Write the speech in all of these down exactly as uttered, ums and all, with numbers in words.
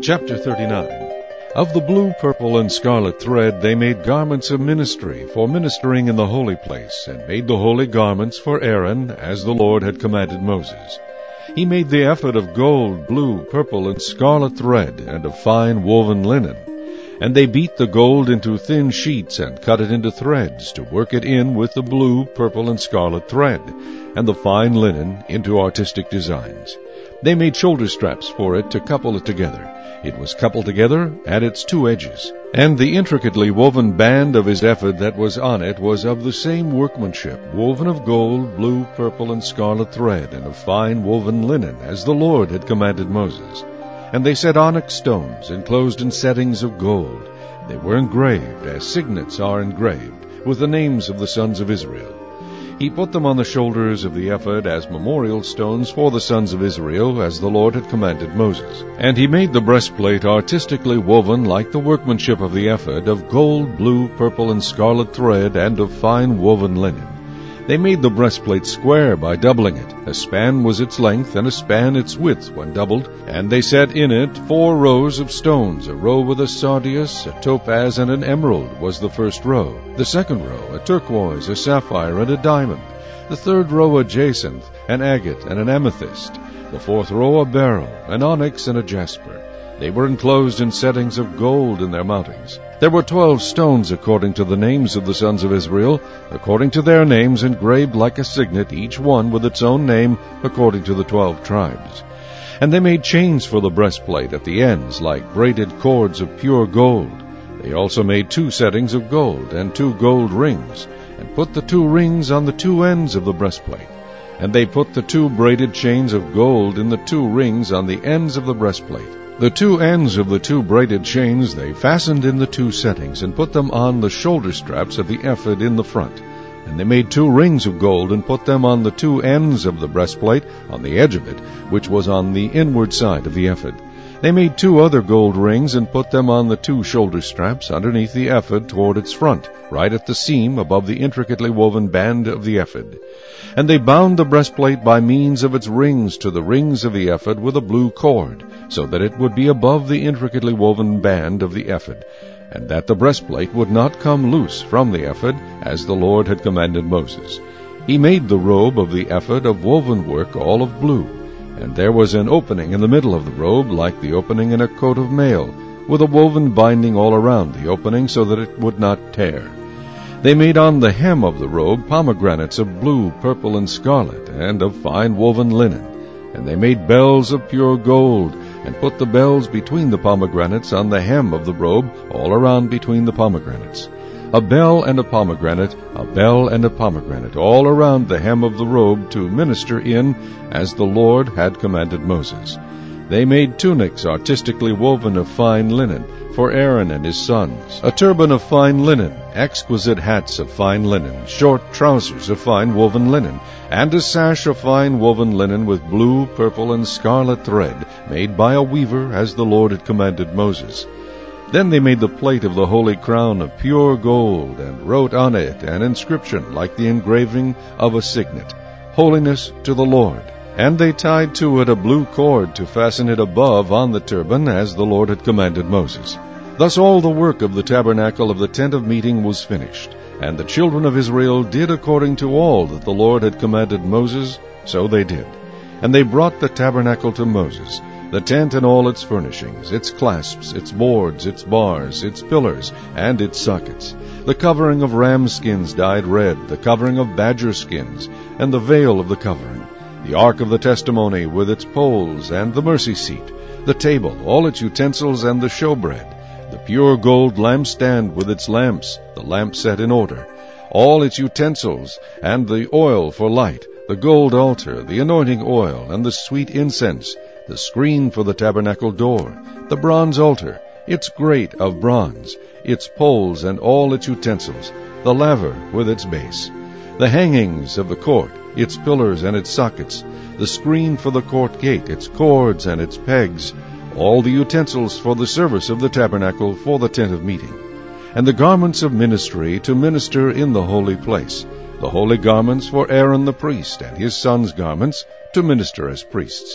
Chapter thirty-nine. Of the blue, purple, and scarlet thread they made garments of ministry for ministering in the holy place, and made the holy garments for Aaron, as the Lord had commanded Moses. He made the ephod of gold, blue, purple, and scarlet thread, and of fine woven linen. And they beat the gold into thin sheets, and cut it into threads, to work it in with the blue, purple, and scarlet thread, and the fine linen into artistic designs. They made shoulder straps for it to couple it together. It was coupled together at its two edges. And the intricately woven band of his ephod that was on it was of the same workmanship, woven of gold, blue, purple, and scarlet thread, and of fine woven linen, as the Lord had commanded Moses. And they set onyx stones, enclosed in settings of gold. They were engraved, as signets are engraved, with the names of the sons of Israel. He put them on the shoulders of the ephod as memorial stones for the sons of Israel, as the Lord had commanded Moses. And he made the breastplate artistically woven like the workmanship of the ephod, of gold, blue, purple, and scarlet thread, and of fine woven linen. They made the breastplate square by doubling it. A span was its length, and a span its width when doubled. And they set in it four rows of stones. A row with a sardius, a topaz, and an emerald was the first row. The second row, a turquoise, a sapphire, and a diamond. The third row, a jacinth, an agate, and an amethyst. The fourth row, a beryl, an onyx, and a jasper. They were enclosed in settings of gold in their mountings. There were twelve stones according to the names of the sons of Israel, according to their names engraved like a signet, each one with its own name according to the twelve tribes. And they made chains for the breastplate at the ends, like braided cords of pure gold. They also made two settings of gold, and two gold rings, and put the two rings on the two ends of the breastplate. And they put the two braided chains of gold in the two rings on the ends of the breastplate. The two ends of the two braided chains they fastened in the two settings, and put them on the shoulder straps of the ephod in the front. And they made two rings of gold, and put them on the two ends of the breastplate, on the edge of it, which was on the inward side of the ephod. They made two other gold rings, and put them on the two shoulder straps underneath the ephod toward its front, right at the seam above the intricately woven band of the ephod. And they bound the breastplate by means of its rings to the rings of the ephod with a blue cord, so that it would be above the intricately woven band of the ephod, and that the breastplate would not come loose from the ephod, as the Lord had commanded Moses. He made the robe of the ephod of woven work, all of blue, and there was an opening in the middle of the robe, like the opening in a coat of mail, with a woven binding all around the opening, so that it would not tear. They made on the hem of the robe pomegranates of blue, purple, and scarlet, and of fine woven linen. And they made bells of pure gold, and put the bells between the pomegranates on the hem of the robe, all around between the pomegranates. A bell and a pomegranate, a bell and a pomegranate, all around the hem of the robe, to minister in, as the Lord had commanded Moses. They made tunics artistically woven of fine linen, for Aaron and his sons, a turban of fine linen, exquisite hats of fine linen, short trousers of fine woven linen, and a sash of fine woven linen with blue, purple, and scarlet thread, made by a weaver, as the Lord had commanded Moses. Then they made the plate of the holy crown of pure gold, and wrote on it an inscription like the engraving of a signet, Holiness to the Lord. And they tied to it a blue cord to fasten it above on the turban, as the Lord had commanded Moses. Thus all the work of the tabernacle of the tent of meeting was finished. And the children of Israel did according to all that the Lord had commanded Moses, so they did. And they brought the tabernacle to Moses, the tent and all its furnishings, its clasps, its boards, its bars, its pillars, and its sockets, the covering of ram skins dyed red, the covering of badger skins, and the veil of the covering, the ark of the testimony with its poles, and the mercy seat, the table, all its utensils, and the showbread, the pure gold lampstand with its lamps, the lamp set in order, all its utensils, and the oil for light, the gold altar, the anointing oil, and the sweet incense, the screen for the tabernacle door, the bronze altar, its grate of bronze, its poles and all its utensils, the laver with its base, the hangings of the court, its pillars and its sockets, the screen for the court gate, its cords and its pegs, all the utensils for the service of the tabernacle for the tent of meeting, and the garments of ministry to minister in the holy place, the holy garments for Aaron the priest, and his sons' garments to minister as priests.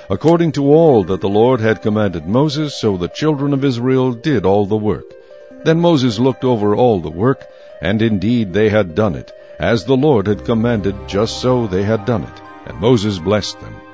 According to all that the Lord had commanded Moses, so the children of Israel did all the work. Then Moses looked over all the work, and indeed they had done it, as the Lord had commanded, just so they had done it. And Moses blessed them.